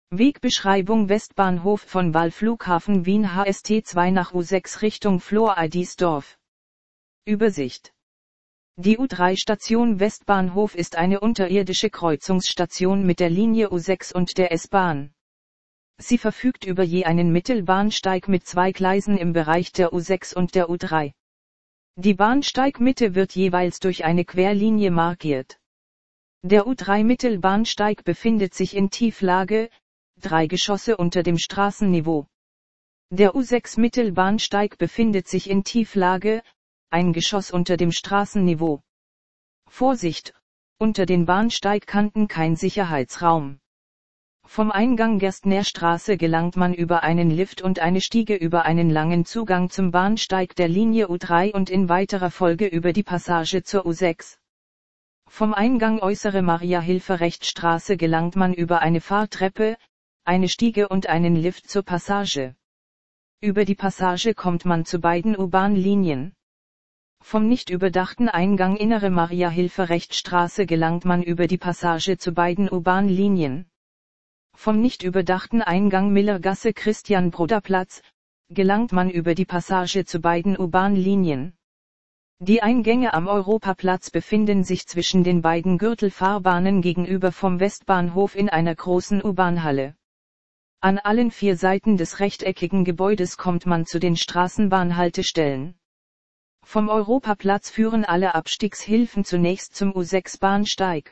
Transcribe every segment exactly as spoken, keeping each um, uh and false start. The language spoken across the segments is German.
Wegbeschreibung: Westbahnhof von Wall Flughafen Wien H S T zwei nach U sechs Richtung Floridsdorf. Übersicht. Die U drei Station Westbahnhof ist eine unterirdische Kreuzungsstation mit der Linie U sechs und der S-Bahn. Sie verfügt über je einen Mittelbahnsteig mit zwei Gleisen im Bereich der U sechs und der U drei. Die Bahnsteigmitte wird jeweils durch eine Querlinie markiert. Der U drei Mittelbahnsteig befindet sich in Tieflage, drei Geschosse unter dem Straßenniveau. Der U sechs Mittelbahnsteig befindet sich in Tieflage, ein Geschoss unter dem Straßenniveau. Vorsicht! Unter den Bahnsteigkanten kein Sicherheitsraum. Vom Eingang Gerstnerstraße gelangt man über einen Lift und eine Stiege über einen langen Zugang zum Bahnsteig der Linie U drei und in weiterer Folge über die Passage zur U sechs. Vom Eingang Äußere Maria-Hilfer-Recht-Straße gelangt man über eine Fahrtreppe, eine Stiege und einen Lift zur Passage. Über die Passage kommt man zu beiden U-Bahn-Linien. Vom nicht überdachten Eingang Innere Maria-Hilfer-Recht-Straße gelangt man über die Passage zu beiden U-Bahn-Linien. Vom nicht überdachten Eingang Millergasse-Christian-Broder-Platz gelangt man über die Passage zu beiden U-Bahn-Linien. Die Eingänge am Europaplatz befinden sich zwischen den beiden Gürtelfahrbahnen gegenüber vom Westbahnhof in einer großen U-Bahn-Halle. An allen vier Seiten des rechteckigen Gebäudes kommt man zu den Straßenbahnhaltestellen. Vom Europaplatz führen alle Abstiegshilfen zunächst zum U sechs Bahnsteig.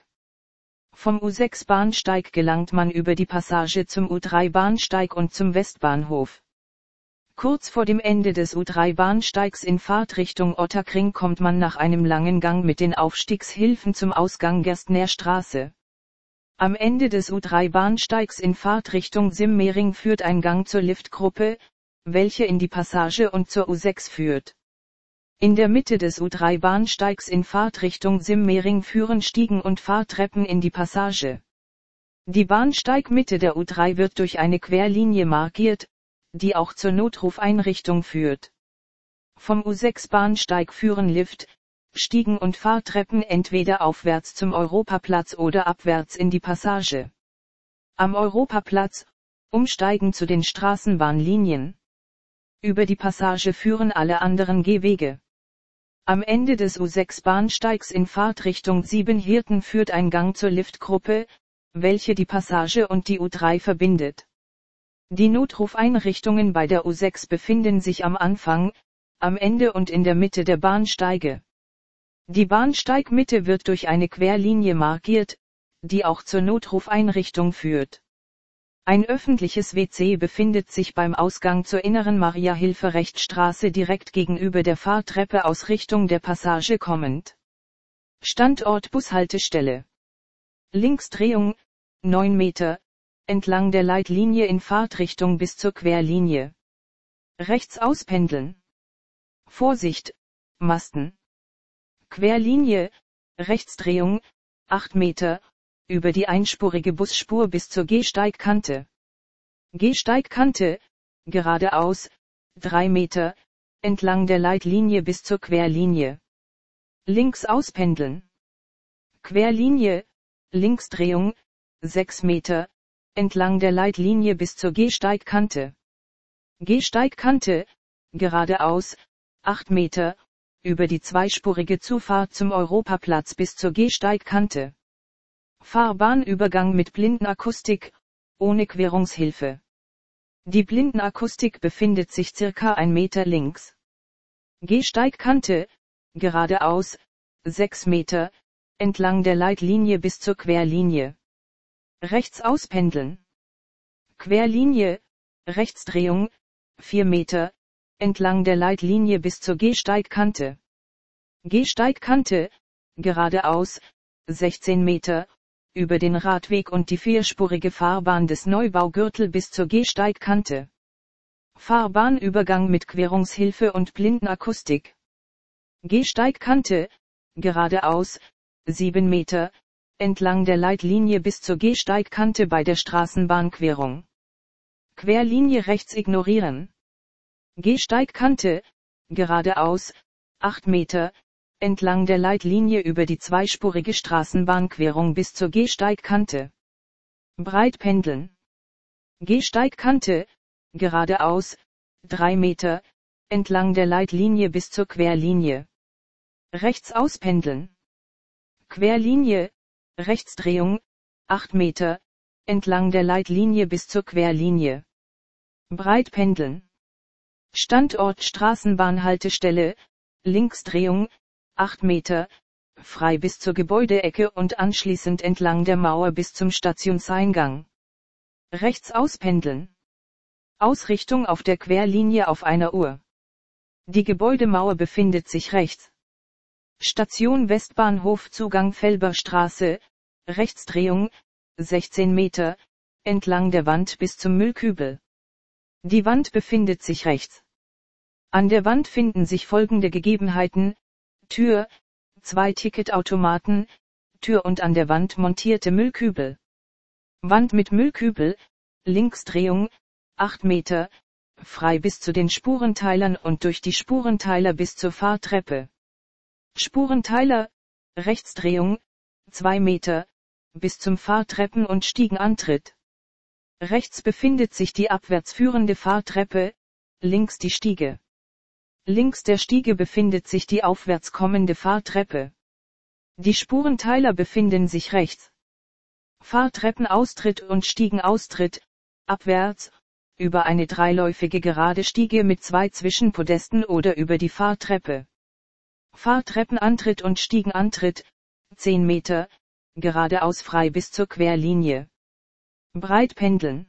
Vom U sechs Bahnsteig gelangt man über die Passage zum U drei Bahnsteig und zum Westbahnhof. Kurz vor dem Ende des U drei Bahnsteigs in Fahrtrichtung Ottakring kommt man nach einem langen Gang mit den Aufstiegshilfen zum Ausgang Gerstnerstraße. Am Ende des U drei Bahnsteigs in Fahrtrichtung Simmering führt ein Gang zur Liftgruppe, welche in die Passage und zur U sechs führt. In der Mitte des U drei Bahnsteigs in Fahrtrichtung Simmering führen Stiegen und Fahrtreppen in die Passage. Die Bahnsteigmitte der U drei wird durch eine Querlinie markiert, die auch zur Notrufeinrichtung führt. Vom U sechs Bahnsteig führen Lift, Stiegen und Fahrtreppen entweder aufwärts zum Europaplatz oder abwärts in die Passage. Am Europaplatz, umsteigen zu den Straßenbahnlinien. Über die Passage führen alle anderen Gehwege. Am Ende des U sechs Bahnsteigs in Fahrtrichtung Siebenhirten führt ein Gang zur Liftgruppe, welche die Passage und die U drei verbindet. Die Notrufeinrichtungen bei der U sechs befinden sich am Anfang, am Ende und in der Mitte der Bahnsteige. Die Bahnsteigmitte wird durch eine Querlinie markiert, die auch zur Notrufeinrichtung führt. Ein öffentliches W C befindet sich beim Ausgang zur Inneren Maria-Hilfer-Recht-Straße direkt gegenüber der Fahrtreppe aus Richtung der Passage kommend. Standort Bushaltestelle. Linksdrehung, neun Meter, entlang der Leitlinie in Fahrtrichtung bis zur Querlinie. Rechts auspendeln. Vorsicht, Masten. Querlinie, Rechtsdrehung, acht Meter, über die einspurige Busspur bis zur Gehsteigkante. Gehsteigkante, geradeaus, drei Meter, entlang der Leitlinie bis zur Querlinie. Links auspendeln. Querlinie, Linksdrehung, sechs Meter, entlang der Leitlinie bis zur Gehsteigkante. Gehsteigkante, geradeaus, acht Meter, über die zweispurige Zufahrt zum Europaplatz bis zur Gehsteigkante. Fahrbahnübergang mit Blindenakustik, ohne Querungshilfe. Die Blindenakustik befindet sich circa ein Meter links. Gehsteigkante, geradeaus, sechs Meter, entlang der Leitlinie bis zur Querlinie. Rechts auspendeln. Querlinie, Rechtsdrehung, vier Meter, entlang der Leitlinie bis zur Gehsteigkante. Gehsteigkante, geradeaus, sechzehn Meter, über den Radweg und die vierspurige Fahrbahn des Neubaugürtel bis zur Gehsteigkante. Fahrbahnübergang mit Querungshilfe und Blindenakustik. Gehsteigkante, geradeaus, sieben Meter, entlang der Leitlinie bis zur Gehsteigkante bei der Straßenbahnquerung. Querlinie rechts ignorieren. Gehsteigkante, geradeaus, acht Meter, entlang der Leitlinie über die zweispurige Straßenbahnquerung bis zur Gehsteigkante. Breit pendeln. Gehsteigkante, geradeaus, drei Meter, entlang der Leitlinie bis zur Querlinie. Rechts auspendeln. Querlinie, Rechtsdrehung, acht Meter, entlang der Leitlinie bis zur Querlinie. Breit pendeln. Standort Straßenbahnhaltestelle, Linksdrehung, acht Meter, frei bis zur Gebäudeecke und anschließend entlang der Mauer bis zum Stationseingang. Rechts auspendeln. Ausrichtung auf der Querlinie auf einer Uhr. Die Gebäudemauer befindet sich rechts. Station Westbahnhof Zugang Felberstraße, Rechtsdrehung, sechzehn Meter, entlang der Wand bis zum Müllkübel. Die Wand befindet sich rechts. An der Wand finden sich folgende Gegebenheiten: Tür, zwei Ticketautomaten, Tür und an der Wand montierte Müllkübel. Wand mit Müllkübel, Linksdrehung, acht Meter, frei bis zu den Spurenteilern und durch die Spurenteiler bis zur Fahrtreppe. Spurenteiler, Rechtsdrehung, zwei Meter, bis zum Fahrtreppen- und Stiegenantritt. Rechts befindet sich die abwärts führende Fahrtreppe, links die Stiege. Links der Stiege befindet sich die aufwärts kommende Fahrtreppe. Die Spurenteiler befinden sich rechts. Fahrtreppenaustritt und Stiegenaustritt, abwärts, über eine dreiläufige gerade Stiege mit zwei Zwischenpodesten oder über die Fahrtreppe. Fahrtreppenantritt und Stiegenantritt, zehn Meter, geradeaus frei bis zur Querlinie. Breit pendeln.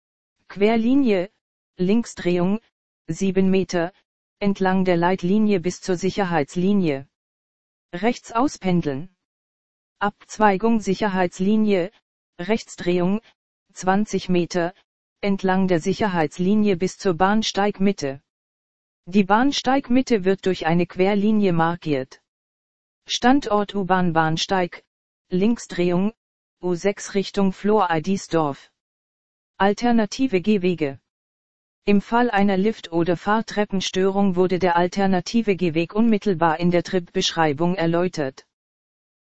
Querlinie, Linksdrehung, sieben Meter, entlang der Leitlinie bis zur Sicherheitslinie. Rechts auspendeln. Abzweigung Sicherheitslinie, Rechtsdrehung, zwanzig Meter, entlang der Sicherheitslinie bis zur Bahnsteigmitte. Die Bahnsteigmitte wird durch eine Querlinie markiert. Standort U-Bahn-Bahnsteig, Linksdrehung, U sechs Richtung Flor-Eidisdorf. Alternative Gehwege. Im Fall einer Lift- oder Fahrtreppenstörung wurde der alternative Gehweg unmittelbar in der Tripbeschreibung erläutert.